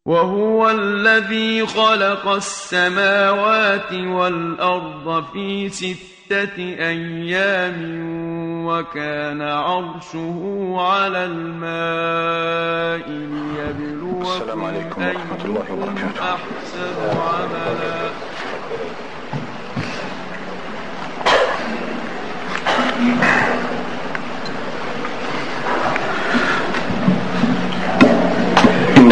وهو الذي خلق السماوات والأرض في 6 أيام وكان عرشه على الماء السلام عليكم ليبلوكم ورحمة الله وبركاته. أحسن عملا. إن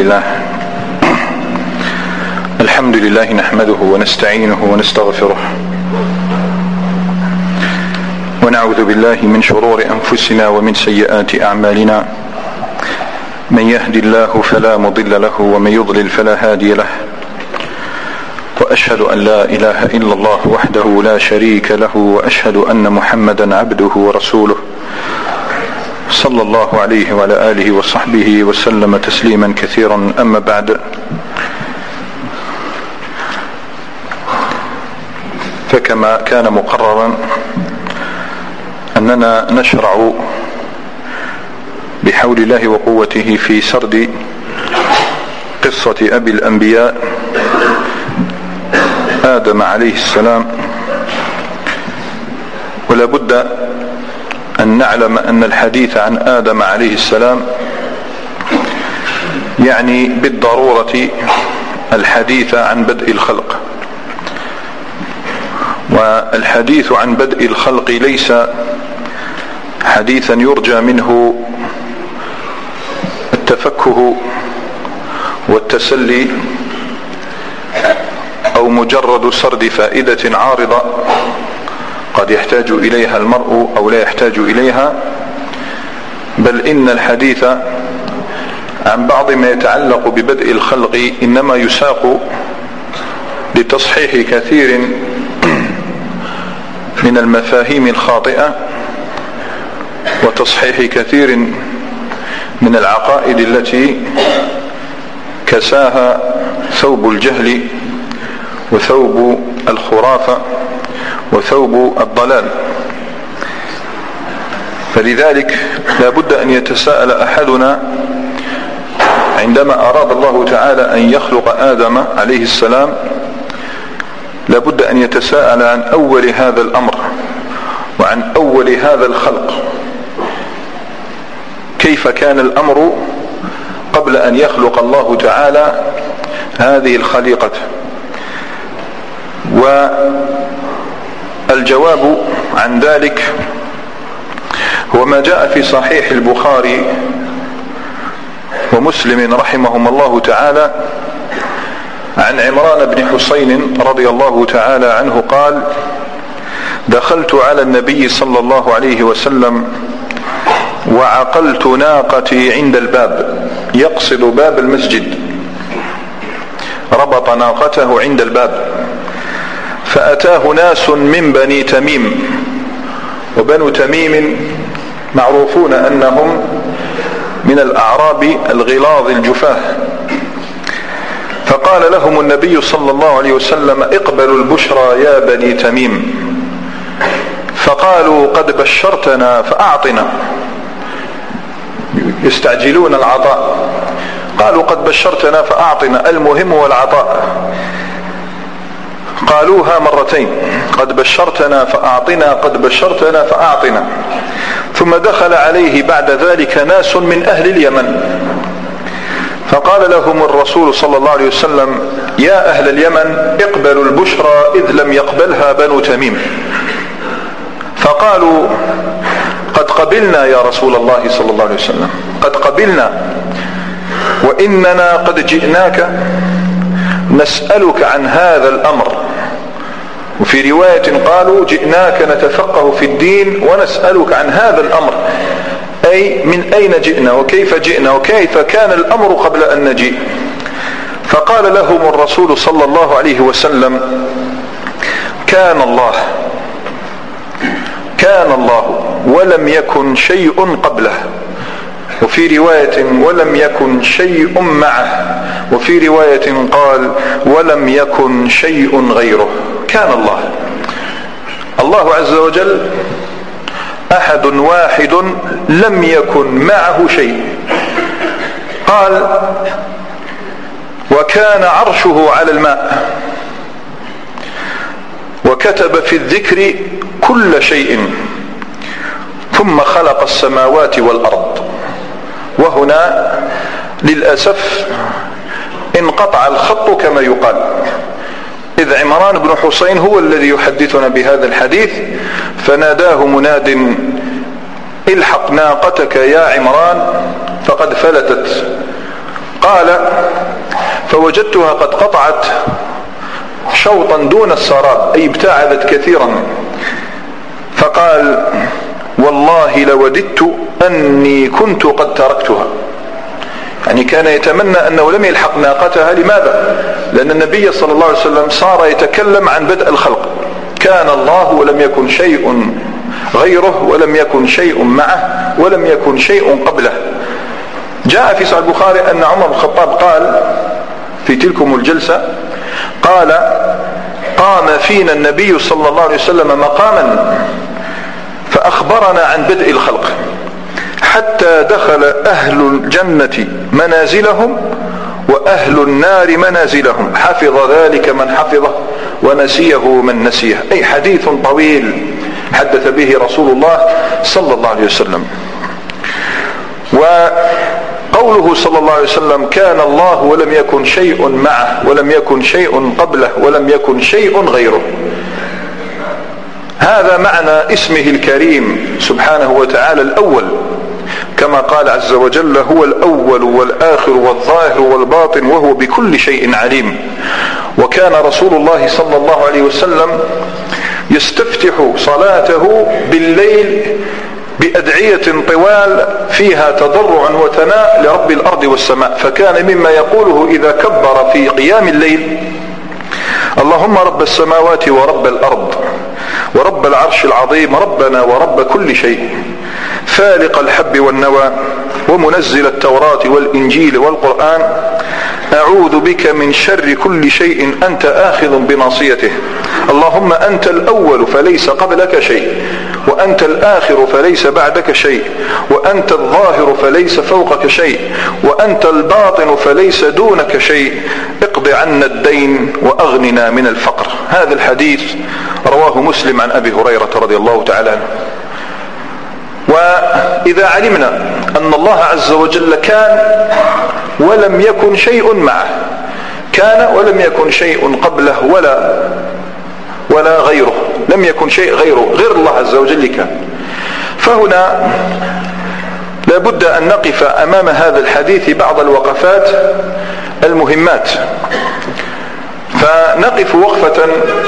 الحمد لله نحمده ونستعينه ونستغفره ونعوذ بالله من شرور أنفسنا ومن سيئات أعمالنا. من يهد الله فلا مضل له ومن يضلل فلا هادي له، وأشهد أن لا إله إلا الله وحده لا شريك له، وأشهد أن محمدا عبده ورسوله صلى الله عليه وعلى آله وصحبه وسلم تسليما كثيرا. أما بعد، فكما كان مقررا أننا نشرع بحول الله وقوته في سرد قصة أبي الأنبياء آدم عليه السلام. ولا بد أن نعلم أن الحديث عن آدم عليه السلام يعني بالضرورة الحديث عن بدء الخلق، والحديث عن بدء الخلق ليس حديثا يرجى منه التفكه والتسلي أو مجرد سرد فائدة عارضة قد يحتاج إليها المرء أو لا يحتاج إليها، بل إن الحديث عن بعض ما يتعلق ببدء الخلق إنما يساق لتصحيح كثير من المفاهيم الخاطئة وتصحيح كثير من العقائد التي كساها ثوب الجهل وثوب الخرافة وثوب الضلال. فلذلك لا بد أن يتساءل أحدنا عندما أراد الله تعالى أن يخلق آدم عليه السلام، لا بد أن يتساءل عن أول هذا الأمر وعن أول هذا الخلق. كيف كان الأمر قبل أن يخلق الله تعالى هذه الخليقة؟ والجواب عن ذلك هو ما جاء في صحيح البخاري ومسلم رحمهم الله تعالى عن عمران بن حسين رضي الله تعالى عنه قال: دخلت على النبي صلى الله عليه وسلم وعقلت ناقتي عند الباب، يقصد باب المسجد، ربط ناقته عند الباب، فأتاه ناس من بني تميم، وبنو تميم معروفون أنهم من الأعراب الغلاظ الجفاه، فقال لهم النبي صلى الله عليه وسلم: اقبلوا البشرى يا بني تميم. فقالوا: قد بشرتنا فأعطنا، يستعجلون العطاء. قالوا: قد بشرتنا فأعطنا، المهم هو العطاء. قالوها مرتين: قد بشرتنا فأعطنا، قد بشرتنا فأعطنا. ثم دخل عليه بعد ذلك ناس من أهل اليمن، فقال لهم الرسول صلى الله عليه وسلم: يا أهل اليمن اقبلوا البشرى إذ لم يقبلها بنو تميم. فقالوا: قد قبلنا يا رسول الله صلى الله عليه وسلم، قد قبلنا، وإننا قد جئناك نسألك عن هذا الأمر. وفي رواية قالوا: جئناك نتفقه في الدين ونسألك عن هذا الأمر، أي من أين جئنا وكيف جئنا وكيف كان الأمر قبل أن نجيء. فقال لهم الرسول صلى الله عليه وسلم: كان الله ولم يكن شيء قبله، وفي رواية ولم يكن شيء معه، وفي رواية قال: ولم يكن شيء غيره. كان الله عز وجل أحد واحد لم يكن معه شيء. قال: وكان عرشه على الماء، وكتب في الذكر كل شيء، ثم خلق السماوات والأرض. وهنا للأسف انقطع الخط كما يقال، إذ عمران بن حسين هو الذي يحدثنا بهذا الحديث، فناداه مناد: الحق ناقتك يا عمران فقد فلتت. قال: فوجدتها قد قطعت شوطا دون السراب، أي ابتعدت كثيرا. فقال: والله لوددت أني كنت قد تركتها. يعني كان يتمنى أنه لم يلحق ناقتها. لماذا؟ لأن النبي صلى الله عليه وسلم صار يتكلم عن بدء الخلق، كان الله ولم يكن شيء غيره، ولم يكن شيء معه، ولم يكن شيء قبله. جاء في صحيح البخاري أن عمر بن الخطاب قال في تلكم الجلسة، قال: قام فينا النبي صلى الله عليه وسلم مقاما فأخبرنا عن بدء الخلق، حتى دخل أهل الجنة منازلهم وأهل النار منازلهم، حفظ ذلك من حفظه ونسيه من نسيه. أي حديث طويل حدث به رسول الله صلى الله عليه وسلم. وقوله صلى الله عليه وسلم: كان الله ولم يكن شيء معه، ولم يكن شيء قبله، ولم يكن شيء غيره، هذا معنى اسمه الكريم سبحانه وتعالى الأول، كما قال عز وجل: هو الأول والآخر والظاهر والباطن وهو بكل شيء عليم. وكان رسول الله صلى الله عليه وسلم يستفتح صلاته بالليل بأدعية طوال فيها تضرع وثناء لرب الأرض والسماء، فكان مما يقوله إذا كبر في قيام الليل: اللهم رب السماوات ورب الأرض ورب العرش العظيم، ربنا ورب كل شيء، فالق الحب والنوى ومنزل التوراة والإنجيل والقرآن، أعوذ بك من شر كل شيء أنت آخذ بناصيته، اللهم أنت الأول فليس قبلك شيء، وأنت الآخر فليس بعدك شيء، وأنت الظاهر فليس فوقك شيء، وأنت الباطن فليس دونك شيء، اقض عنا الدين وأغننا من الفقر. هذا الحديث رواه مسلم عن أبي هريرة رضي الله تعالى عنه. وإذا علمنا أن الله عز وجل كان ولم يكن شيء معه، كان ولم يكن شيء قبله ولا غيره، لم يكن شيء غير الله عز وجل كان، فهنا لابد أن نقف أمام هذا الحديث بعض الوقفات المهمات. فنقف وقفة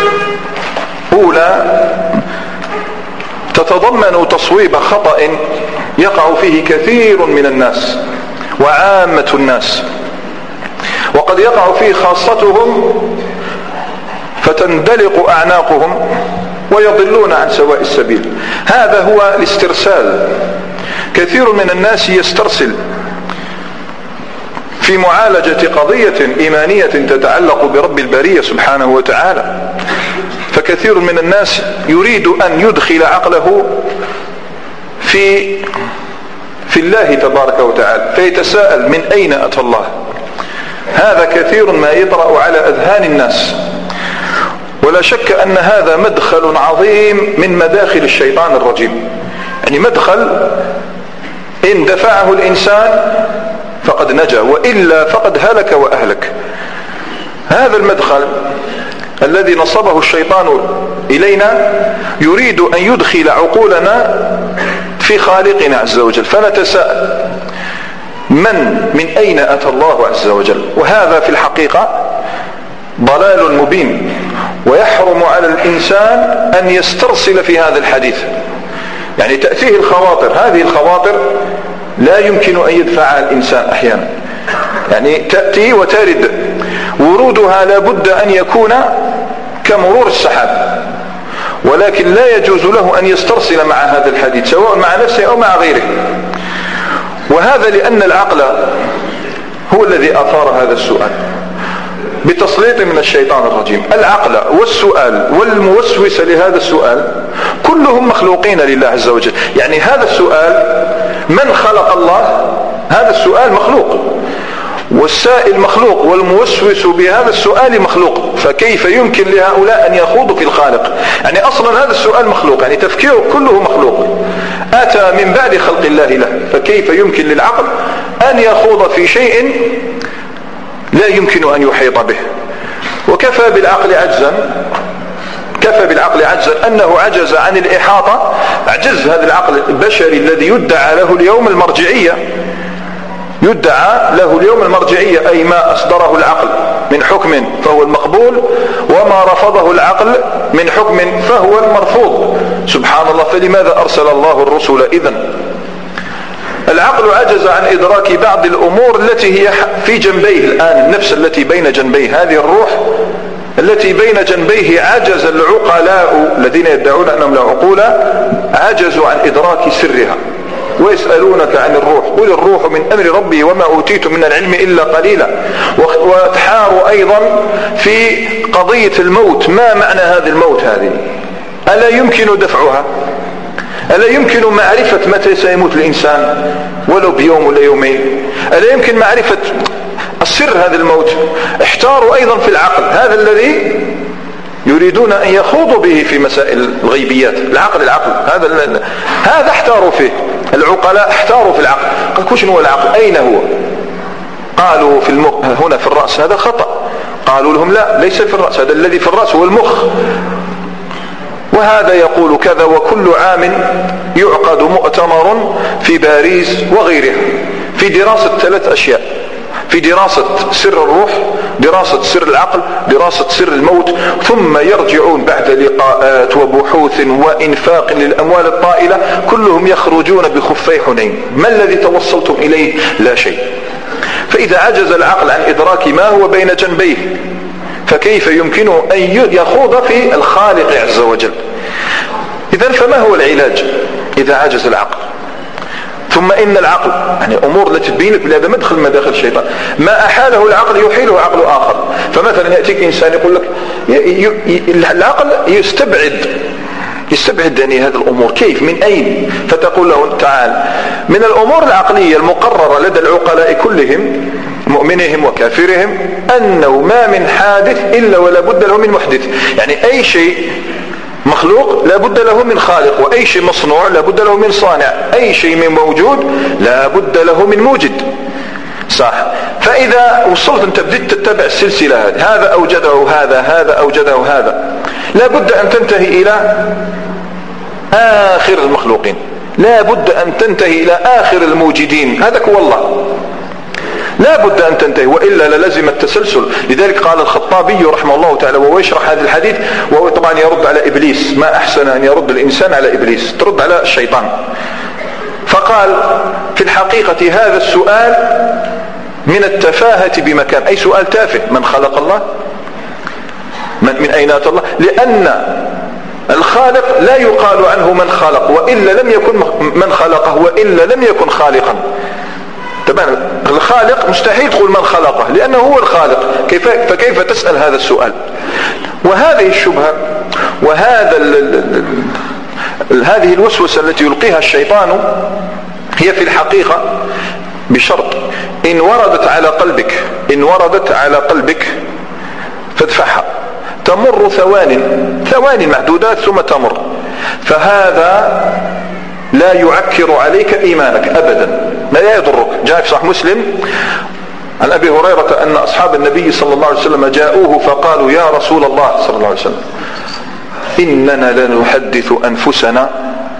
أولى تتضمن تصويب خطأ يقع فيه كثير من الناس وعامة الناس، وقد يقع فيه خاصتهم فتندلق أعناقهم ويضلون عن سواء السبيل. هذا هو الاسترسال. كثير من الناس يسترسل في معالجة قضية إيمانية تتعلق برب البرية سبحانه وتعالى، فكثير من الناس يريد أن يدخل عقله في الله تبارك وتعالى، فيتساءل من أين أتى الله. هذا كثير ما يطرأ على أذهان الناس، ولا شك أن هذا مدخل عظيم من مداخل الشيطان الرجيم، يعني مدخل إن دفعه الإنسان فقد نجا، وإلا فقد هلك وأهلك. هذا المدخل الذي نصبه الشيطان إلينا يريد أن يدخل عقولنا في خالقنا عز وجل، فنتساءل من أين أتى الله عز وجل. وهذا في الحقيقة ضلال مبين، ويحرم على الإنسان أن يسترسل في هذا الحديث. يعني تأتيه الخواطر، هذه الخواطر لا يمكن أن يدفعها الإنسان أحيانا، يعني تأتي وترد، ورودها لابد أن يكون كمرور السحاب، ولكن لا يجوز له أن يسترسل مع هذا الحديث سواء مع نفسه أو مع غيره. وهذا لأن العقل هو الذي أثار هذا السؤال بتسليط من الشيطان الرجيم. العقل والسؤال والموسوس لهذا السؤال كلهم مخلوقين لله عز وجل. يعني هذا السؤال من خلق الله، هذا السؤال مخلوق، والسائل مخلوق والموسوس بهذا السؤال مخلوق، فكيف يمكن لهؤلاء أن يخوضوا في الخالق؟ يعني أصلا هذا السؤال مخلوق، يعني تفكيره كله مخلوق، أتى من بعد خلق الله له، فكيف يمكن للعقل أن يخوض في شيء لا يمكن أن يحيط به؟ وكفى بالعقل عجزا أنه عجز عن الإحاطة. عجز هذا العقل البشري الذي يدعى له اليوم المرجعية، أي ما أصدره العقل من حكم فهو المقبول، وما رفضه العقل من حكم فهو المرفوض. سبحان الله، فلماذا أرسل الله الرسل إذن؟ العقل عجز عن إدراك بعض الأمور التي هي في جنبيه الآن، النفس التي بين جنبيه، هذه الروح التي بين جنبيه، عجز العقلاء الذين يدعون أنهم لا عقول عجزوا عن إدراك سرها. ويسألونك عن الروح، قل الروح من أمر ربي وما أوتيت من العلم إلا قليلا. وتحاروا أيضا في قضية الموت، ما معنى هذا الموت؟ هذه ألا يمكن دفعها؟ ألا يمكن معرفة متى سيموت الإنسان ولو بيوم ولا يومين؟ ألا يمكن معرفة السر هذا الموت؟ احتاروا أيضا في العقل، هذا الذي يريدون أن يخوضوا به في مسائل الغيبيات. العقل هذا احتاروا فيه، العقلاء احتاروا في العقل. قال شنو هو العقل؟ أين هو؟ قالوا في المخ، هنا في الرأس، هذا خطأ. قالوا لهم لا، ليس في الرأس، هذا الذي في الرأس هو المخ. وهذا يقول كذا. وكل عام يعقد مؤتمر في باريس وغيرها في دراسة 3 أشياء: في دراسة سر الروح، دراسة سر العقل، دراسة سر الموت، ثم يرجعون بعد لقاءات وبحوث وإنفاق للأموال الطائلة، كلهم يخرجون بخفي حنين. ما الذي توصلتم إليه؟ لا شيء. فإذا عجز العقل عن إدراك ما هو بين جنبيه، فكيف يمكنه أن يخوض في الخالق عز وجل؟ إذن فما هو العلاج إذا عجز العقل؟ ثم إن العقل يعني أمور التي تبينك بهذا مدخل مداخل الشيطان، ما أحاله العقل يحيله عقل آخر. فمثلا يأتيك إنسان يقول لك العقل يستبعد يعني هذه الأمور، كيف؟ من أين؟ فتقول له تعال، من الأمور العقلية المقررة لدى العقلاء كلهم، مؤمنهم وكافرهم، أنه ما من حادث إلا ولا بد له من محدث. يعني أي شيء مخلوق لا بد له من خالق، وأي شيء مصنوع لا بد له من صانع، أي شيء من موجود لا بد له من موجد. صح؟ فإذا وصلت أنت بديت تتبع السلسلة هذا أوجده هذا أوجده هذا، لا بد أن تنتهي إلى آخر المخلوقين، لا بد أن تنتهي إلى آخر الموجدين. هذا هو الله، لا بد أن تنتهي، وإلا للزم التسلسل. لذلك قال الخطابي رحمه الله تعالى وهو يشرح هذا الحديث، وهو طبعا يرد على إبليس، ما أحسن أن يرد الإنسان على إبليس، ترد على الشيطان. فقال في الحقيقة هذا السؤال من التفاهة بمكان، أي سؤال تافه. من خلق الله؟ من أين أتى الله؟ لأن الخالق لا يقال عنه من خلق، وإلا لم يكن من خلقه، وإلا لم يكن خالقا. طبعا الخالق مستحيل تقول من خلقه، لأنه هو الخالق، فكيف تسأل هذا السؤال؟ وهذه الشبهة هذه الوسوسة التي يلقيها الشيطان هي في الحقيقة بشرط: إن وردت على قلبك فادفعها. تمر ثوان معدودات ثم تمر، فهذا لا يعكر عليك إيمانك أبدا، لا يضرك. جاء في صحيح مسلم عن أبي هريرة أن أصحاب النبي صلى الله عليه وسلم جاءوه فقالوا: يا رسول الله صلى الله عليه وسلم، إننا لنحدث أنفسنا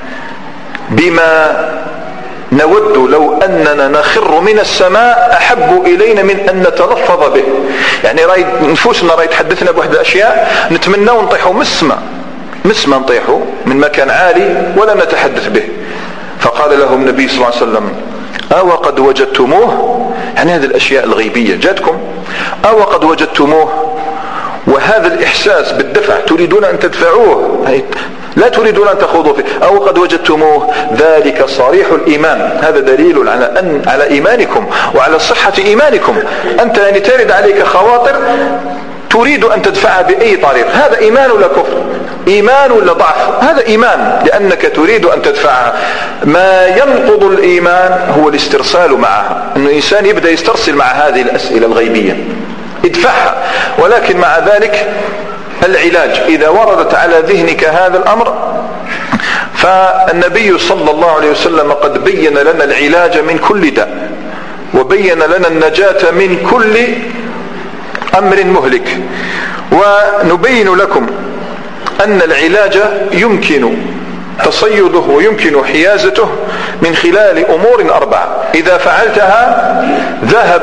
بما نود لو أننا نخر من السماء أحب إلينا من أن نتلفظ به. يعني نفوسنا راي تحدثنا بواحد الأشياء نتمنى ونطيحوا مسما نطيحوا من مكان عالي ولا نتحدث به. فقال لهم النبي صلى الله عليه وسلم: أو قد وجدتموه؟ يعني هذه الأشياء الغيبية جاتكم، أو قد وجدتموه؟ وهذا الإحساس بالدفع تريدون أن تدفعوه، لا تريدون أن تخوضوا فيه. أو قد وجدتموه، ذلك صريح الإيمان، هذا دليل على إيمانكم وعلى صحة إيمانكم. أنت يعني ترد عليك خواطر تريد أن تدفعها بأي طريق، هذا إيمان ولا كفر؟ إيمان ولا ضعف؟ هذا إيمان لأنك تريد أن تدفعها. ما ينقض الإيمان هو الاسترسال معها، أن الإنسان يبدأ يسترسل مع هذه الأسئلة الغيبية، ادفعها. ولكن مع ذلك العلاج إذا وردت على ذهنك هذا الأمر، فالنبي صلى الله عليه وسلم قد بين لنا العلاج من كل داء، وبين لنا النجاة من كل أمر مهلك. ونبين لكم أن العلاج يمكن تصيده ويمكن حيازته من خلال أمور 4. إذا فعلتها ذهب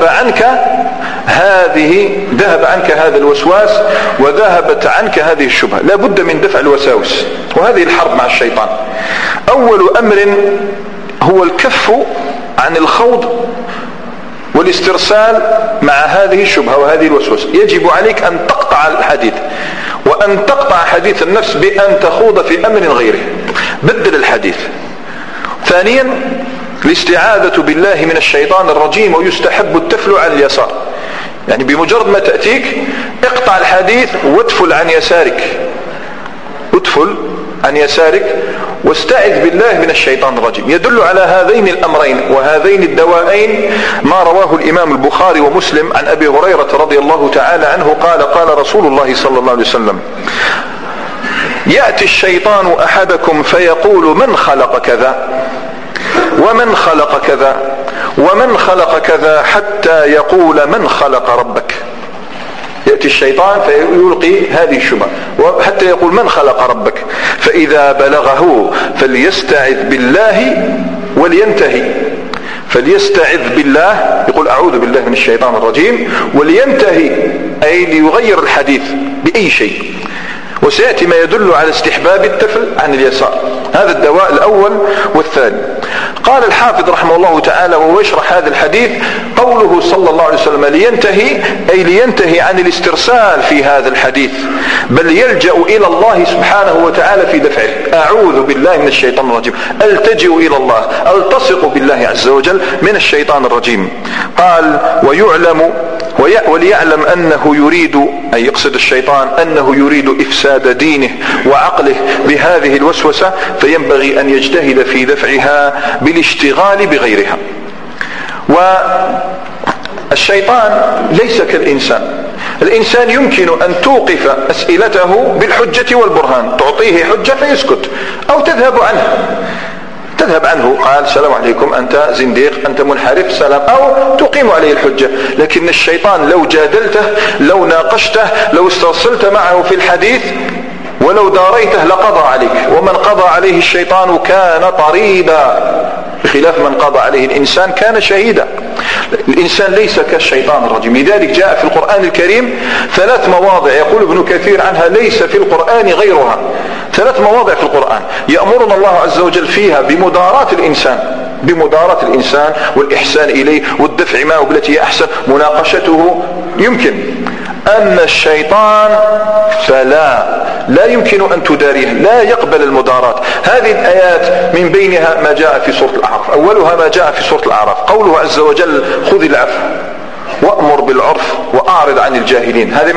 عنك هذا الوسواس، وذهبت عنك هذه الشبهة. لا بد من دفع الوساوس، وهذه الحرب مع الشيطان. أول أمر هو الكف عن الخوض والاسترسال مع هذه الشبهة وهذه الوسوسة. يجب عليك أن تقطع الحديث، وأن تقطع حديث النفس بأن تخوض في أمر غيره. بدل الحديث. ثانيا الاستعاذة بالله من الشيطان الرجيم، ويستحب التفل عن اليسار. يعني بمجرد ما تأتيك اقطع الحديث وادفل عن يسارك، ادفل عن يسارك واستعذ بالله من الشيطان الرجيم. يدل على هذين الأمرين وهذين الدوائين ما رواه الإمام البخاري ومسلم عن أبي هريرة رضي الله تعالى عنه قال: قال رسول الله صلى الله عليه وسلم: يأتي الشيطان أحدكم فيقول: من خلق كذا ومن خلق كذا ومن خلق كذا، حتى يقول: من خلق ربك. يأتي الشيطان فيلقي هذه الشبهة حتى يقول: من خلق ربك. فإذا بلغه فليستعذ بالله ولينتهي. فليستعذ بالله، يقول: أعوذ بالله من الشيطان الرجيم، ولينتهي أي ليغير الحديث بأي شيء. وسيأتي ما يدل على استحباب التفل عن اليسار. هذا الدواء الأول والثاني. قال الحافظ رحمه الله تعالى وهو يشرح هذا الحديث: قوله صلى الله عليه وسلم لينتهي، أي لينتهي عن الاسترسال في هذا الحديث، بل يلجأ إلى الله سبحانه وتعالى في دفعه. أعوذ بالله من الشيطان الرجيم، ألتجئ إلى الله، ألتصق بالله عز وجل من الشيطان الرجيم. قال: وليعلم أنه يريد، أي يقصد الشيطان، أنه يريد إفساد دينه وعقله بهذه الوسوسة، فينبغي أن يجتهد في دفعها بالاشتغال بغيرها. والشيطان ليس كالإنسان. الإنسان يمكن أن توقف أسئلته بالحجة والبرهان، تعطيه حجة فيسكت، أو تذهب عنه، قال: السلام عليكم، أنت زنديق، أنت منحرف، سلام، أو تقيم عليه الحجة. لكن الشيطان لو جادلته، لو ناقشته، لو استرسلت معه في الحديث، ولو داريته لقضى عليك. ومن قضى عليه الشيطان كان طريدا، بخلاف من قضى عليه الإنسان كان شهيدا. الإنسان ليس كالشيطان الرجيم. لذلك جاء في القرآن الكريم 3 مواضع يقول ابن كثير عنها: ليس في القرآن غيرها. 3 مواضع في القرآن يأمرنا الله عز وجل فيها بمداراة الإنسان والإحسان إليه والدفع معه بالتي هي أحسن، مناقشته. يمكن أن الشيطان لا يمكن أن تداريه، لا يقبل المداراة. هذه الآيات من بينها ما جاء في سورة الأعراف. أولها ما جاء في سورة الأعراف، قوله عز وجل: خذ العفو وأمر بالعرف وأعرض عن الجاهلين. هذه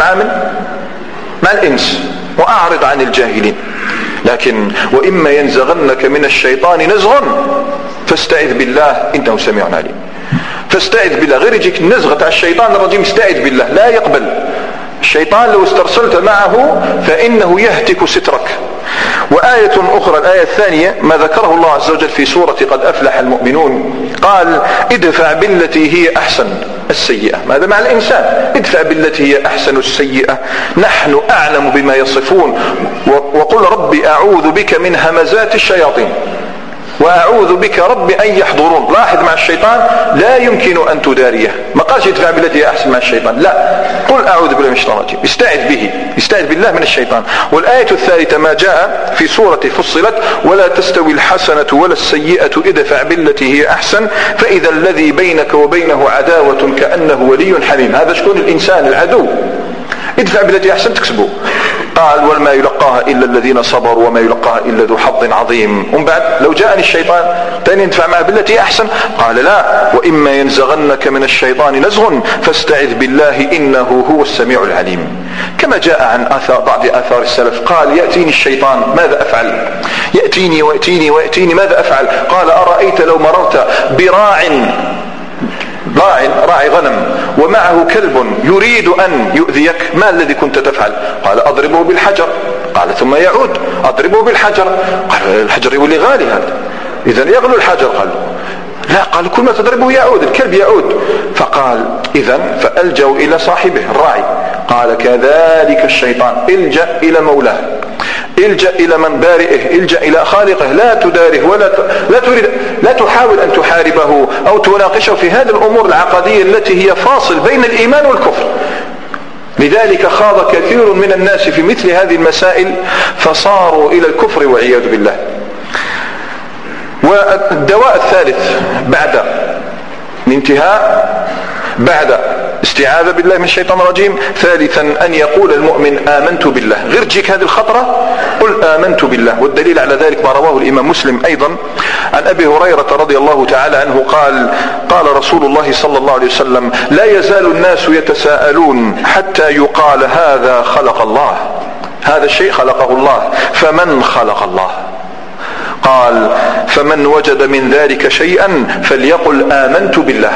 مع الإنس، وأعرض عن الجاهلين. لكن وإما ينزغنك من الشيطان نزغ فاستعذ بالله إنه سميع عليم. فاستعذ بالله، غير يجيك نزغة على الشيطان الرجيم، استعذ بالله، لا يقبل. الشيطان لو استرسلت معه فإنه يهتك سترك. وآية أخرى، الآية الثانية، ما ذكره الله عز وجل في سورة قد أفلح المؤمنون، قال: ادفع بالتي هي أحسن السيئة. ماذا مع الإنسان؟ ادفع بالتي هي أحسن السيئة، نحن أعلم بما يصفون، وقل ربي أعوذ بك من همزات الشياطين وأعوذ بك رب أن يحضرون. لاحظ مع الشيطان لا يمكن أن تداريه. ما قالش ادفع بالتي أحسن مع الشيطان، لا، قل أعوذ بالله من الشيطان الرجيم، استعذ بالله من الشيطان. والآية الثالثة ما جاء في سورة فصلت: ولا تستوي الحسنة ولا السيئة ادفع بالتي هي أحسن فإذا الذي بينك وبينه عداوة كأنه ولي حميم. هذا شكون الإنسان العدو. ادفع بالتي أحسن تكسبه. قال وما يلقاها إلا الذين صبروا وما يلقاها إلا ذو حظ عظيم. ومن بعد لو جاءني الشيطان تاني ينفع معه بالتي أحسن، قال لا وإما ينزغنك من الشيطان نزغ فاستعذ بالله إنه هو السميع العليم. كما جاء عن بعض آثار السلف قال يأتيني الشيطان ماذا أفعل، يأتيني ويأتيني ويأتيني ماذا أفعل، قال أرأيت لو مررت راعي غنم ومعه كلب يريد أن يؤذيك ما الذي كنت تفعل؟ قال أضربه بالحجر. قال ثم يعود أضربه بالحجر. قال الحجر يولي غالي هذا، إذن يغلو الحجر. قال لا، قال كل ما تضربه يعود، الكلب يعود. فقال إذن فألجأوا إلى صاحبه الراعي. قال كذلك الشيطان، الجأ إلى مولاه، الجأ إلى من بارئه، الجأ إلى خالقه، لا تداره لا تحاول أن تحاربه أو تناقشه في هذه الأمور العقدية التي هي فاصل بين الإيمان والكفر. لذلك خاض كثير من الناس في مثل هذه المسائل فصاروا إلى الكفر والعياذ بالله. والدواء الثالث بعد الانتهاء، بعد استعاذة بالله من الشيطان الرجيم، ثالثا أن يقول المؤمن آمنت بالله. غير تجيك هذه الخطرة قل آمنت بالله. والدليل على ذلك ما رواه الإمام مسلم أيضا عن أبي هريرة رضي الله تعالى عنه قال رسول الله صلى الله عليه وسلم لا يزال الناس يتساءلون حتى يقال هذا خلق الله، هذا الشيء خلقه الله، فمن خلق الله؟ قال فمن وجد من ذلك شيئا فليقل آمنت بالله.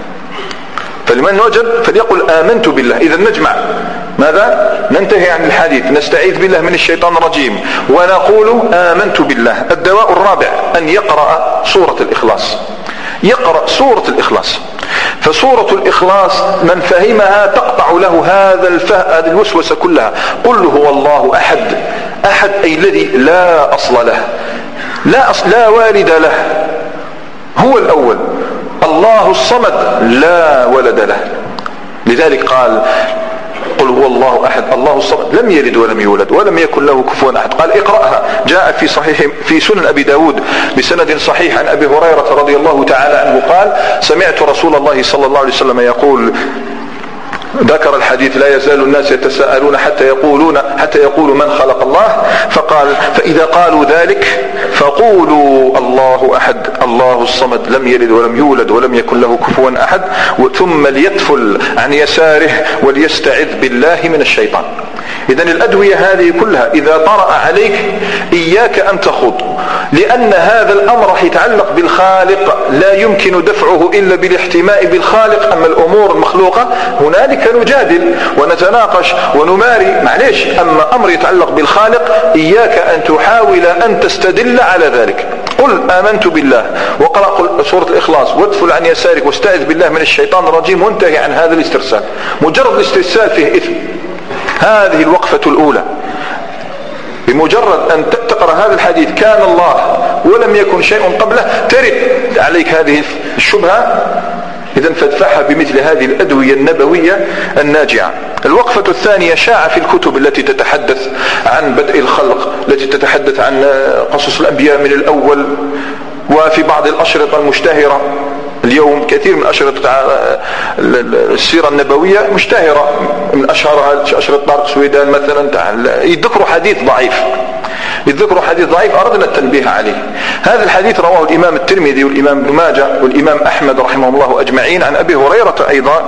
فلمن وجد فليقل آمنت بالله. إذا نجمع ماذا؟ ننتهي عن الحديث، نستعيذ بالله من الشيطان الرجيم، ونقول آمنت بالله. الدواء الرابع أن يقرأ سورة الإخلاص. يقرأ سورة الإخلاص. فسورة الإخلاص من فهمها تقطع له هذه الوسوسة كلها. قل هو الله أحد. أحد أي الذي لا أصل له، لا والد له، هو الأول. الله الصمد لا ولد له. لذلك قال قل هو الله أحد الله الصمد لم يلد ولم يولد ولم يكن له كفوا أحد. قال اقرأها. جاء في سنن أبي داود بسند صحيح عن أبي هريرة رضي الله تعالى عنه قال سمعت رسول الله صلى الله عليه وسلم يقول، ذكر الحديث لا يزال الناس يتساءلون حتى يقولوا من خلق الله. فقال فإذا قالوا ذلك فقولوا الله أحد الله الصمد لم يلد ولم يولد ولم يكن له كفوا أحد، ثم ليتفل عن يساره وليستعذ بالله من الشيطان. إذن الأدوية هذه كلها إذا طرأ عليك إياك أن تخوض، لأن هذا الأمر راح يتعلق بالخالق، لا يمكن دفعه إلا بالاحتماء بالخالق. أما الأمور المخلوقة هنالك نجادل ونتناقش ونماري، معليش. أما أمر يتعلق بالخالق إياك أن تحاول أن تستدل على ذلك. قل آمنت بالله وقرأ سورة الإخلاص وادفل عن يسارك واستعذ بالله من الشيطان الرجيم وانتهي عن هذا الاسترسال. مجرد الاسترسال فيه إثم. هذه الوقفة الأولى. بمجرد أن تقرأ هذا الحديث كان الله ولم يكن شيء قبله ترد عليك هذه الشبهة. إذن فادفعها بمثل هذه الأدوية النبوية الناجعة. الوقفة الثانية شاع في الكتب التي تتحدث عن بدء الخلق، التي تتحدث عن قصص الأنبياء من الأول، وفي بعض الأشرطة المشتهرة اليوم كثير من أشرطة السيرة النبوية مشتهرة، من أشهرها أشرطة طارق سويدان مثلا يذكروا حديث ضعيف أردنا التنبيه عليه. هذا الحديث رواه الإمام الترمذي والإمام ابن ماجه والإمام أحمد رحمه الله أجمعين عن أبي هريرة أيضا،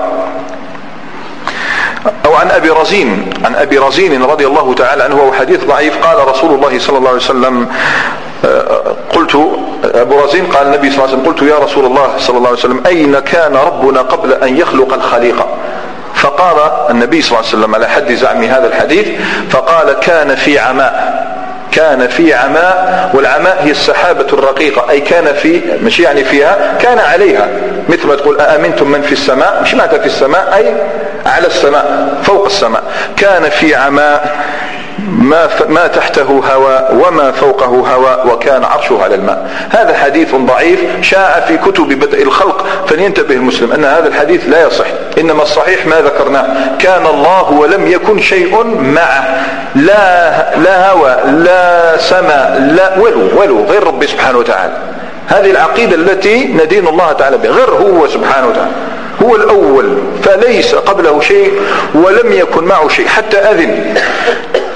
أو عن أبي رزين رضي الله تعالى عنه، وهو حديث ضعيف. قال رسول الله صلى الله عليه وسلم أبو رزين قال النبي صلى الله عليه وسلم قلت يا رسول الله صلى الله عليه وسلم أين كان ربنا قبل أن يخلق الخليقة؟ فقال النبي صلى الله عليه وسلم على حد زعم هذا الحديث فقال كان في عماء، والعماء هي السحابة الرقيقة، أي كان في مش يعني فيها، كان عليها، مثل ما تقول أأمنتم من في السماء، مش معنى في السماء أي على السماء فوق السماء. كان في عماء ما تحته هواء وما فوقه هواء وكان عرشه على الماء. هذا حديث ضعيف شاع في كتب بدء الخلق، فلينتبه المسلم أن هذا الحديث لا يصح. إنما الصحيح ما ذكرناه، كان الله ولم يكن شيء معه، لا هواء لا سماء لا ولو غير ربي سبحانه وتعالى. هذه العقيدة التي ندين الله تعالى بها، غير هو سبحانه وتعالى، هو الأول فليس قبله شيء ولم يكن معه شيء حتى أذن.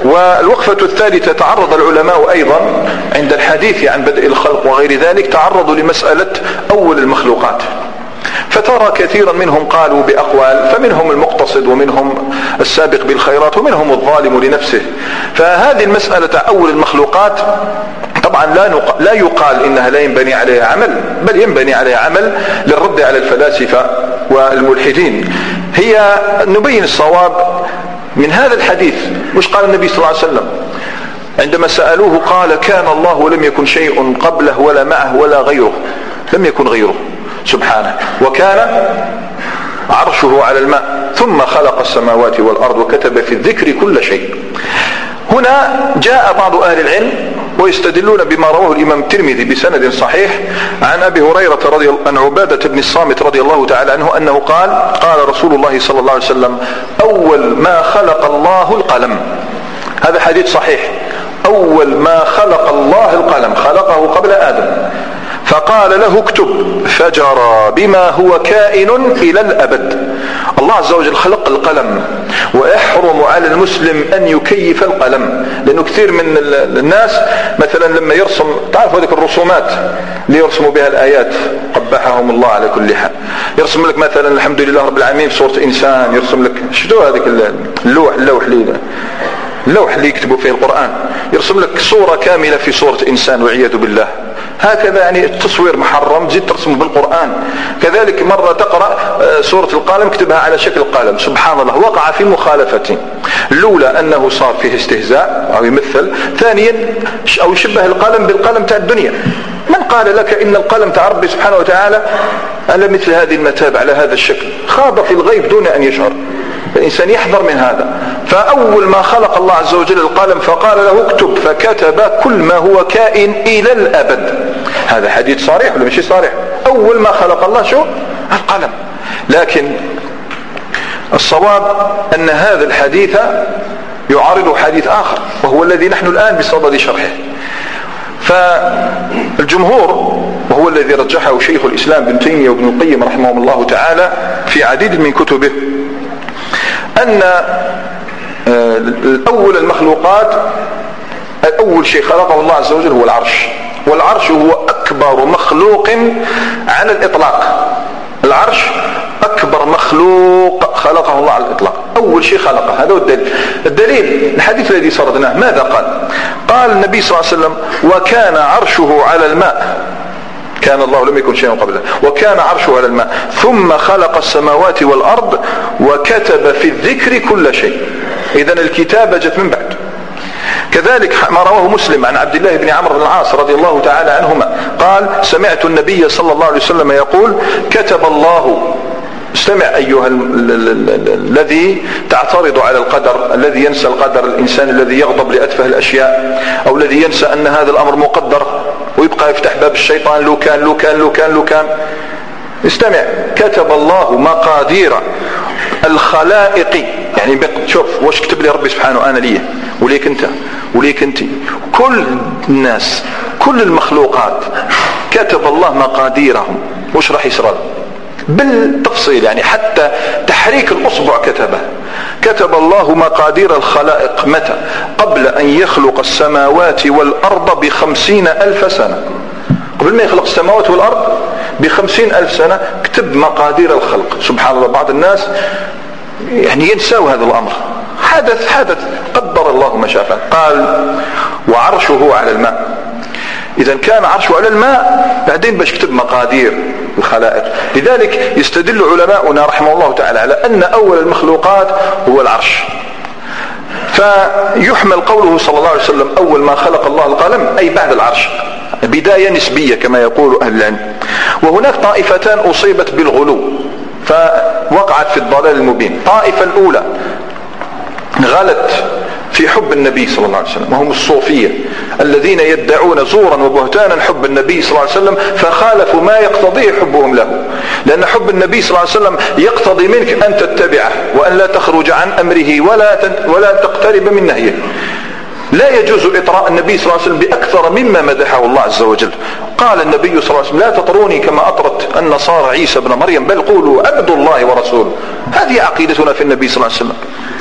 والوقفة الثالثة تعرض العلماء أيضا عند الحديث عن بدء الخلق وغير ذلك تعرضوا لمسألة أول المخلوقات، فترى كثيرا منهم قالوا بأقوال، فمنهم المقتصد ومنهم السابق بالخيرات ومنهم الظالم لنفسه. فهذه المسألة أول المخلوقات طبعا لا يقال إنها لا ينبني عليها عمل، بل ينبني عليها عمل للرد على الفلاسفة والملحدين. هي نبين الصواب من هذا الحديث. مش قال النبي صلى الله عليه وسلم عندما سألوه قال كان الله ولم يكن شيء قبله ولا معه ولا غيره، لم يكن غيره سبحانه، وكان عرشه على الماء ثم خلق السماوات والأرض وكتب في الذكر كل شيء. هنا جاء بعض أهل العلم ويستدلون بما رواه الإمام الترمذي بسند صحيح عن أبي هريرة عن عبادة بن الصامت رضي الله تعالى عنه أنه قال رسول الله صلى الله عليه وسلم أول ما خلق الله القلم. هذا حديث صحيح. أول ما خلق الله القلم، خلقه قبل آدم، فقال له اكتب فجرى بما هو كائن إلى الأبد. الله عز وجل خلق القلم، ويحرم على المسلم أن يكيف القلم، لأنه كثير من الناس مثلا لما يرسم، تعرف هذه الرسومات اللي يرسموا بها الآيات قبحهم الله على كل حال، يرسم لك مثلا الحمد لله رب العالمين بصورة إنسان، يرسم لك شدوا هذيك اللوح اللي يكتبوا فيه القرآن، يرسم لك صورة كاملة في صورة إنسان والعياذ بالله. هكذا يعني التصوير محرم، تزيد ترسمه بالقرآن. كذلك مرة تقرأ سورة القلم اكتبها على شكل قلم، سبحان الله، وقع في مخالفتين. الأولى أنه صار فيه استهزاء أو يمثل، ثانيا أو يشبه القلم بالقلم تاع الدنيا. من قال لك إن القلم تاع ربي سبحانه وتعالى على مثل هذه المتاب على هذا الشكل؟ خاض في الغيب دون أن يشعر. الإنسان يحذر من هذا. فأول ما خلق الله عز وجل القلم فقال له اكتب، فكتب كل ما هو كائن إلى الأبد. هذا حديث صريح ولا مش صريح؟ أول ما خلق الله شو؟ القلم. لكن الصواب أن هذا الحديث يعارض حديث آخر، وهو الذي نحن الآن بصدد شرحه. فالجمهور، وهو الذي رجحه شيخ الإسلام ابن تيمية وابن القيم رحمهم الله تعالى في عديد من كتبه، أن أول المخلوقات، أول شيء خلقه الله عز وجل هو العرش. والعرش هو أكبر مخلوق على الإطلاق. العرش أكبر مخلوق خلقه الله على الإطلاق، أول شيء خلقه. هذا هو الدليل الحديث الذي سردناه. ماذا قال النبي صلى الله عليه وسلم وكان عرشه على الماء، كان الله لم يكن شيئا قبله، وكان عرشه على الماء ثم خلق السماوات والأرض وكتب في الذكر كل شيء. إذن الكتابة جت من بعد. كذلك ما رواه مسلم عن عبد الله بن عمرو بن العاص رضي الله تعالى عنهما قال سمعت النبي صلى الله عليه وسلم يقول كتب الله، استمع أيها الذي تعترض على القدر، الذي ينسى القدر، الإنسان الذي يغضب لأتفه الأشياء، أو الذي ينسى أن هذا الأمر مقدر ويبقى يفتح باب الشيطان لو كان لو كان لو كان لو كان. استمع، كتب الله مقادير الخلائق. يعني شوف واش كتب لي ربي سبحانه أنا ليه وليك أنت وليك أنت، كل الناس كل المخلوقات كتب الله مقاديرهم وش راح يصير بالتفصيل، يعني حتى تحريك الأصبع كتبه. كتب الله مقادير الخلائق متى؟ قبل أن يخلق السماوات والأرض ب50,000 سنة. قبل ما يخلق السماوات والأرض ب50,000 سنة كتب مقادير الخلق. سبحان الله، بعض الناس يعني ينسوا هذا الأمر. حدث قدر الله ما شاء. قال وعرشه على الماء. إذا كان عرشه على الماء بعدين باش كتب مقادير الخلائق. لذلك يستدل علماؤنا رحمه الله تعالى على أن أول المخلوقات هو العرش. فيحمل قوله صلى الله عليه وسلم أول ما خلق الله القلم أي بعد العرش، بداية نسبية كما يقول أهل العلم. وهناك طائفتان أصيبت بالغلو فوقعت في الضلال المبين. الطائفة الأولى غلت في حب النبي صلى الله عليه وسلم، وهم الصوفية الذين يدعون زورا وبهتانا حب النبي صلى الله عليه وسلم، فخالفوا ما يقتضيه حبهم له. لأن حب النبي صلى الله عليه وسلم يقتضي منك أن تتبعه وأن لا تخرج عن أمره ولا تقترب من نهيه. لا يجوز إطراء النبي صلى الله عليه وسلم بأكثر مما مدحه الله عز وجل. قال النبي صلى الله عليه وسلم لا تطروني كما أطرت النصارى عيسى بن مريم، بل قولوا عبد الله ورسوله. هذه عقيدتنا في النبي صلى الله عليه وسلم.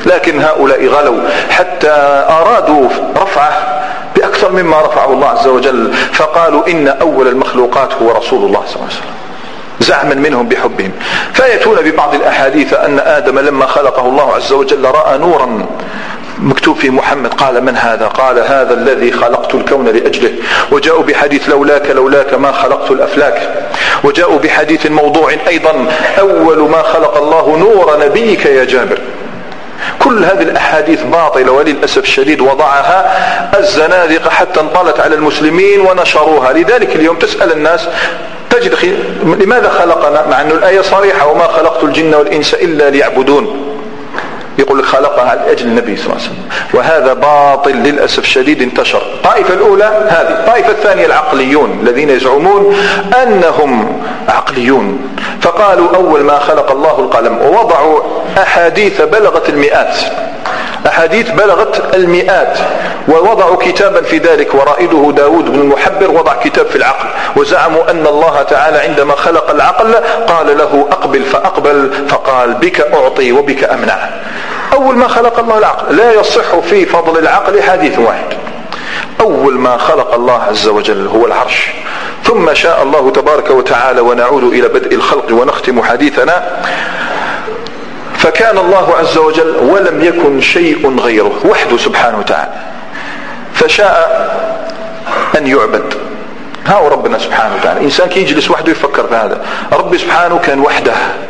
لكن هؤلاء غلوا حتى أرادوا رفعه بأكثر مما رفعه الله عز وجل، فقالوا إن أول المخلوقات هو رسول الله صلى الله عليه وسلم، زعما منهم بحبهم. فيأتون ببعض الأحاديث أن آدم لما خلقه الله عز وجل رأى نورا مكتوب في محمد، قال من هذا؟ قال هذا الذي خلقت الكون لأجله. وجاءوا بحديث لولاك ما خلقت الأفلاك. وجاءوا بحديث موضوع أيضا أول ما خلق الله نور نبيك يا جابر. كل هذه الأحاديث باطلة وللأسف الشديد وضعها الزنادقة حتى انطلت على المسلمين ونشروها. لذلك اليوم تسأل الناس تجد لماذا خلقنا، مع أن الآية صريحة وما خلقت الجن والإنس إلا ليعبدون، يقول لك خلقها لأجل النبي صلى الله عليه وسلم، وهذا باطل للأسف الشديد انتشر. الطائفة الأولى هذه. الطائفة الثانية العقليون الذين يزعمون أنهم عقليون، فقالوا أول ما خلق الله القلم، ووضعوا أحاديث بلغت المئات، أحاديث بلغت المئات، ووضعوا كتابا في ذلك، ورائده داود بن المحبر وضع كتاب في العقل، وزعموا أن الله تعالى عندما خلق العقل قال له أقبل فأقبل، فقال بك أعطي وبك أمنع. أول ما خلق الله العقل، لا يصح في فضل العقل حديث واحد. أول ما خلق الله عز وجل هو العرش، ثم شاء الله تبارك وتعالى. ونعود إلى بدء الخلق ونختم حديثنا. فكان الله عز وجل ولم يكن شيء غيره وحده سبحانه وتعالى، فشاء أن يعبد. هاو ربنا سبحانه وتعالى. إنسان كي يجلس وحده يفكر في هذا. رب سبحانه كان وحده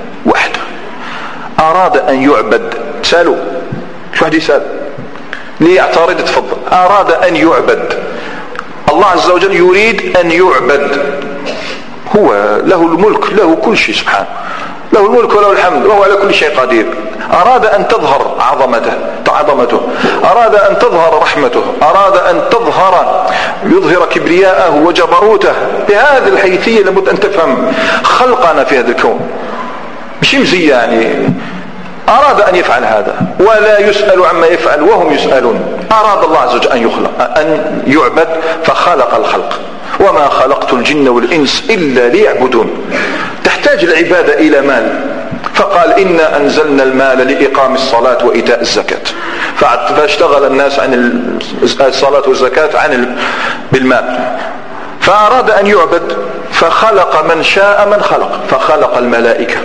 أراد أن يعبد. سألوا شو واحد يسأل ليعترض، تفضل. أراد أن يعبد، الله عز وجل يريد أن يعبد، هو له الملك، له كل شيء سبحانه، له الملك وله الحمد وهو على كل شيء قدير. أراد أن تظهر عظمته، أراد أن تظهر رحمته، أراد أن يظهر كبرياءه وجبروته. بهذه الحيثية لابد أن تفهم خلقنا في هذا الكون مش مزي، يعني أراد أن يفعل هذا ولا يسأل عما يفعل وهم يسألون. أراد الله عز وجل أن يعبد فخلق الخلق. وما خلقت الجن والإنس إلا ليعبدون. تحتاج العبادة إلى مال، فقال إنا أنزلنا المال لإقام الصلاة وإيتاء الزكاة، فاشتغل الناس عن الصلاة والزكاة بالمال. فأراد أن يعبد فخلق من شاء من خلق، فخلق الملائكة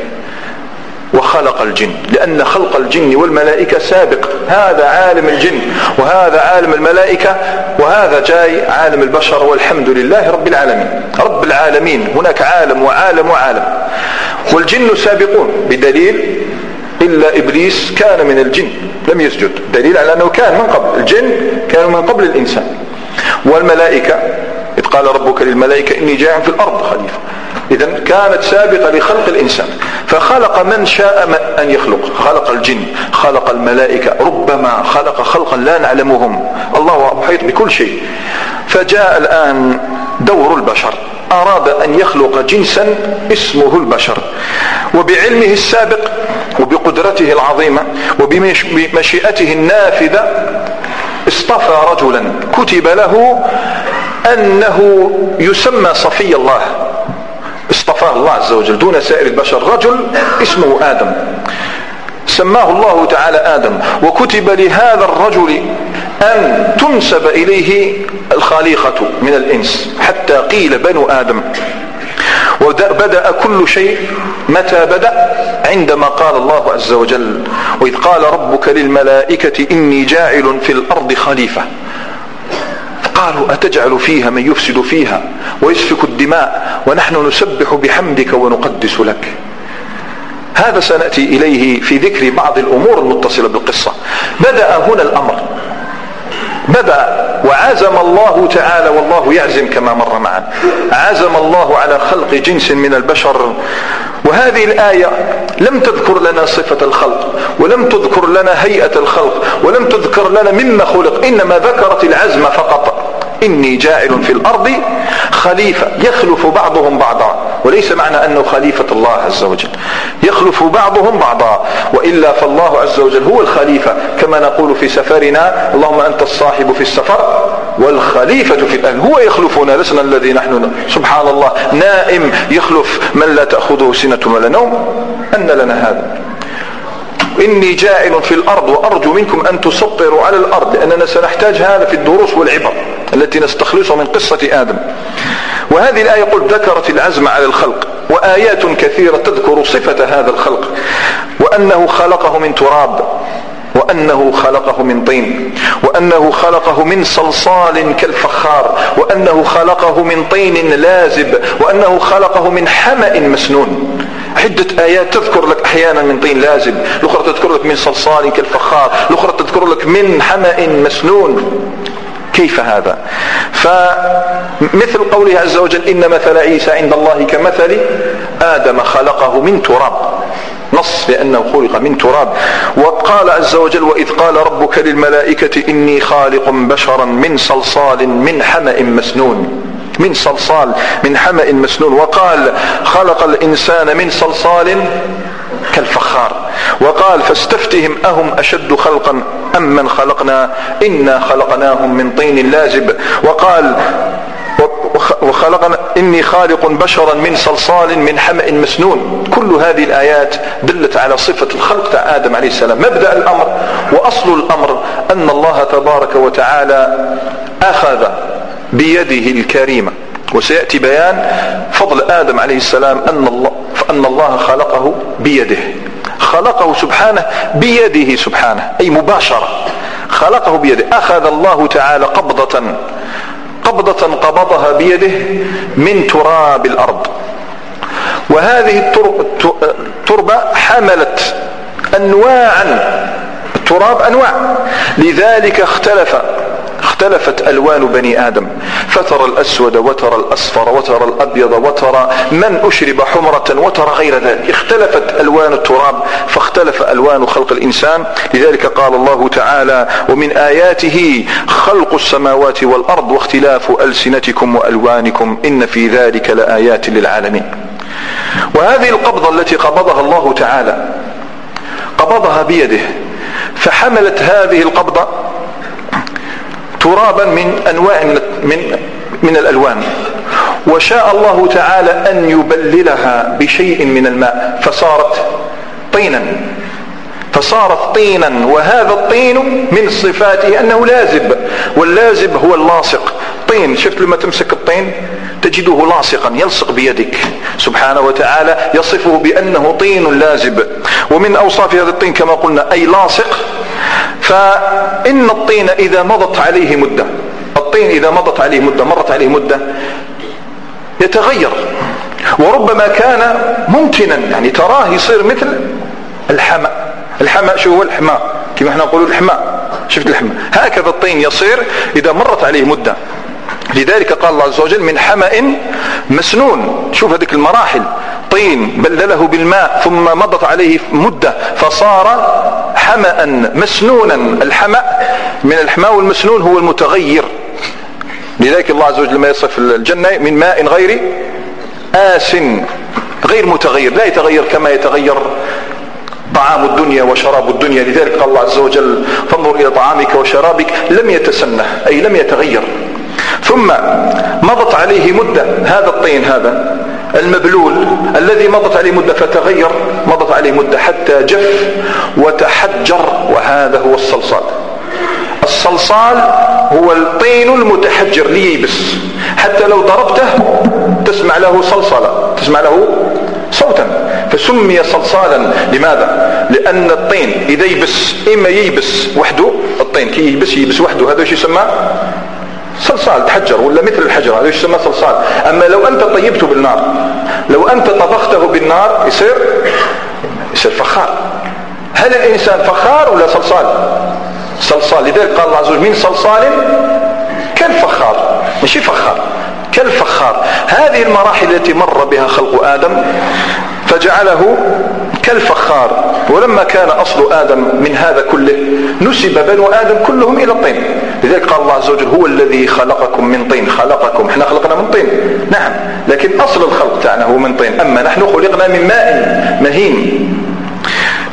وخلق الجن، لأن خلق الجن والملائكة سابق. هذا عالم الجن وهذا عالم الملائكة وهذا جاي عالم البشر، والحمد لله رب العالمين. رب العالمين هناك عالم وعالم وعالم، والجن سابقون بدليل إلا إبليس كان من الجن لم يسجد، دليل على أنه كان من قبل. الجن كانوا من قبل الإنسان. والملائكة إذ قال ربك للملائكة إني جاعل في الأرض خليفة، إذن كانت سابقة لخلق الإنسان. فخلق من شاء أن يخلق، خلق الجن، خلق الملائكة، ربما خلق خلقا لا نعلمهم، الله محيط بكل شيء. فجاء الآن دور البشر، أراد أن يخلق جنسا اسمه البشر، وبعلمه السابق وبقدرته العظيمة وبمشيئته النافذة اصطفى رجلا كتب له أنه يسمى صفي الله. اصطفاه الله عز وجل دون سائر البشر، رجل اسمه آدم، سماه الله تعالى آدم، وكتب لهذا الرجل أن تنسب إليه الخليقة من الإنس، حتى قيل بنو آدم. وبدأ كل شيء متى بدأ؟ عندما قال الله عز وجل وإذ قال ربك للملائكة إني جاعل في الأرض خليفة، قالوا أتجعل فيها من يفسد فيها ويسفك الدماء ونحن نسبح بحمدك ونقدس لك. هذا سنأتي إليه في ذكر بعض الأمور المتصلة بالقصة. بدأ هنا الأمر، بدأ وعزم الله تعالى، والله يعزم كما مر معنا، عزم الله على خلق جنس من البشر. وهذه الآية لم تذكر لنا صفة الخلق، ولم تذكر لنا هيئة الخلق، ولم تذكر لنا مما خلق، إنما ذكرت العزم فقط. إني جاعل في الأرض خليفة، يخلف بعضهم بعضا، وليس معنى أنه خليفة الله عز وجل، يخلف بعضهم بعضا، وإلا فالله عز وجل هو الخليفة، كما نقول في سفرنا اللهم أنت الصاحب في السفر والخليفة في الأهل. هو يخلفنا، لسنا الذي نحن سبحان الله نائم يخلف من لا تأخذه سنة ولا نوم. أن لنا هذا. إني جاعل في الأرض وأرجو منكم أن تسطروا على الأرض، لأننا سنحتاج هذا في الدروس والعبر التي نستخلصها من قصة آدم. وهذه الآية قلت ذكرت العزم على الخلق، وآيات كثيرة تذكر صفة هذا الخلق، وأنه خلقه من تراب، وأنه خلقه من طين، وأنه خلقه من صلصال كالفخار، وأنه خلقه من طين لازب، وأنه خلقه من حمأ مسنون. عدة آيات تذكر لك أحيانا من طين لازب، الأخرى تذكر لك من صلصال كالفخار، الأخرى تذكر لك من حمأ مسنون. كيف هذا؟ فمثل قوله عز وجل إن مثل عيسى عند الله كمثل آدم خلقه من تراب، نص لأنه خلق من تراب. وقال عز وجل وإذ قال ربك للملائكة إني خالق بشرا من صلصال من حمأ مسنون، من صلصال من حمأ مسنون. وقال خلق الإنسان من صلصال كالفخار. وقال فاستفتهم أهم أشد خلقا أم من خلقنا إنا خلقناهم من طين لازب. وقال وخلقنا إني خالق بشرا من صلصال من حمأ مسنون. كل هذه الآيات دلت على صفة الخلق تاع آدم عليه السلام. مبدأ الأمر وأصل الأمر أن الله تبارك وتعالى أخذ بيده الكريمة، وسيأتي بيان فضل آدم عليه السلام أن الله خلقه بيده، خلقه سبحانه بيده سبحانه، أي مباشرة خلقه بيده. أخذ الله تعالى قبضة قبضها بيده من تراب الأرض، وهذه التربة حملت أنواعا، التراب أنواع، لذلك اختلفت ألوان بني آدم، فترى الأسود وترى الأصفر وترى الأبيض وترى من أشرب حمرة وترى غير ذلك. اختلفت ألوان التراب فاختلف ألوان خلق الإنسان. لذلك قال الله تعالى ومن آياته خلق السماوات والأرض واختلاف ألسنتكم وألوانكم إن في ذلك لآيات للعالمين. وهذه القبضة التي قبضها الله تعالى قبضها بيده، فحملت هذه القبضة ترابا من أنواع من الألوان، وشاء الله تعالى أن يبللها بشيء من الماء فصارت طينا. وهذا الطين من صفاته أنه لازب، واللازب هو اللاصق. طين، شفت لما تمسك الطين تجده لاصقا يلصق بيدك، سبحانه وتعالى يصفه بأنه طين لازب. ومن أوصاف هذا الطين كما قلنا أي لاصق. فإن الطين إذا مضت عليه مدة، الطين إذا مرت عليه مدة يتغير، وربما كان ممتنا، يعني تراه يصير مثل الحمأ شو هو الحماء، كما احنا نقول الحماء، شفت الحماء، هكذا الطين يصير إذا مرت عليه مدة. لذلك قال الله عز وجل من حمأ مسنون. شوف هذه المراحل، طين بلله بالماء ثم مضت عليه مدة فصار حمأ مسنونا. الحمأ من الحماء، والمسنون هو المتغير. لذلك الله عز وجل لما يصف الجنة من ماء غير غير متغير، لا يتغير كما يتغير طعام الدنيا وشراب الدنيا. لذلك قال الله عز وجل فانظر إلى طعامك وشرابك لم يتسنه، أي لم يتغير. ثم مضت عليه مدة، هذا الطين هذا المبلول الذي مضت عليه مدة فتغير، مضت عليه مدة حتى جف وتحجر، وهذا هو الصلصال. الصلصال هو الطين المتحجر ليبس، حتى لو ضربته تسمع له صلصلة، تسمع له صوتا، فسمي صلصالا. لماذا؟ لأن الطين إذا يبس، إما ييبس وحده، الطين كي يبس وحده، هذا شو يسمى صلصال، تحجر ولا مثل الحجر، هذا يسمى صلصال. أما لو أنت طيبته بالنار، لو أنت طبخته بالنار يصير فخار. هل الإنسان فخار ولا صلصال؟ لذلك قال الله عز وجل من صلصال كالفخار، مش فخار، كالفخار. هذه المراحل التي مر بها خلق آدم فجعله كالفخار. ولما كان أصل آدم من هذا كله نسب بنو آدم كلهم إلى الطين. لذلك قال الله عز وجل هو الذي خلقكم من طين، خلقكم، احنا خلقنا من طين نعم، لكن أصل الخلق تاعنا هو من طين، أما نحن خلقنا من ماء مهين.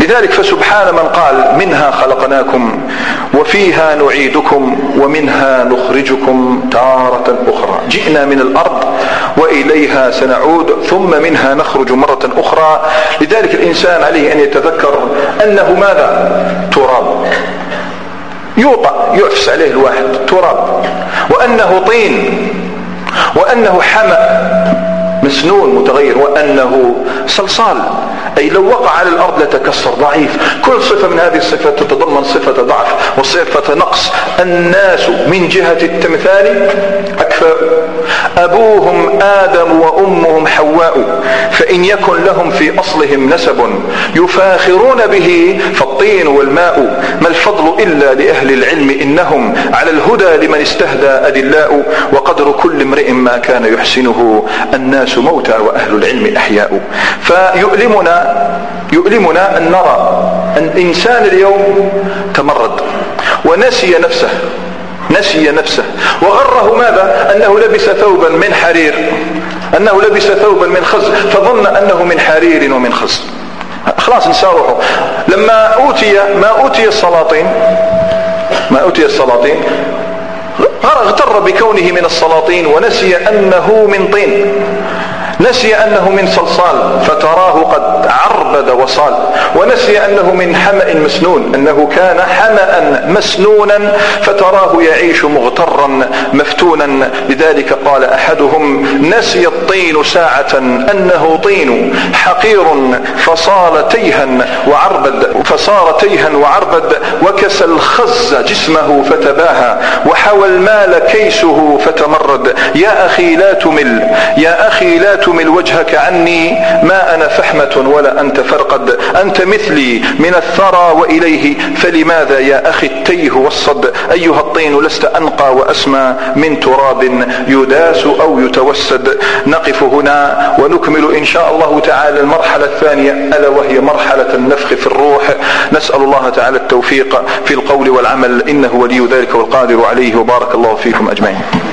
لذلك فسبحان من قال منها خلقناكم وفيها نعيدكم ومنها نخرجكم تارة أخرى. جئنا من الأرض وإليها سنعود ثم منها نخرج مرة أخرى. لذلك الإنسان عليه أن يتذكر أنه ماذا؟ تراب يوطأ يعفس عليه الواحد، تراب، وأنه طين، وأنه حمأ مسنون متغير، وأنه صلصال، أي لو وقع على الأرض لتكسر، ضعيف. كل صفة من هذه الصفات تتضمن صفة ضعف وصفة نقص. الناس من جهة التمثال أكفاء، أبوهم آدم وأمهم حواء، فإن يكن لهم في أصلهم نسب يفاخرون به فالطين والماء، ما الفضل إلا لأهل العلم إنهم على الهدى لمن استهدى أدلاء، وقدر كل امرئ ما كان يحسنه، الناس موتى وأهل العلم أحياء. فيؤلمنا أن نرى أن الإنسان اليوم تمرد ونسي نفسه وغره ماذا؟ أنه لبس ثوبا من حرير، أنه لبس ثوبا من خز، فظن أنه من حرير ومن خز، خلاص نسى روحه. لما ما أوتي السلاطين اغتر بكونه من السلاطين ونسي أنه من طين، نسي أنه من صلصال فتراه قد عربد وصال، ونسي أنه من حمأ مسنون، أنه كان حمأ مسنونا فتراه يعيش مغترا مفتونا. لذلك قال أحدهم نسي الطين ساعة أنه طين حقير فصار تيها وعربد، وكسى الخز جسمه فتباهى، وحوى المال كيسه فتمرد. يا أخي لا تمل وجهك عني، ما أنا فحمة ولا أنت فرقد، أنت مثلي من الثرى وإليه، فلماذا يا أخي التيه والصد، أيها الطين لست أنقى وأسمى من تراب يداس أو يتوسد. نقف هنا ونكمل إن شاء الله تعالى المرحلة الثانية، ألا وهي مرحلة النفخ في الروح. نسأل الله تعالى التوفيق في القول والعمل، إنه ولي ذلك والقادر عليه، وبارك الله فيكم أجمعين.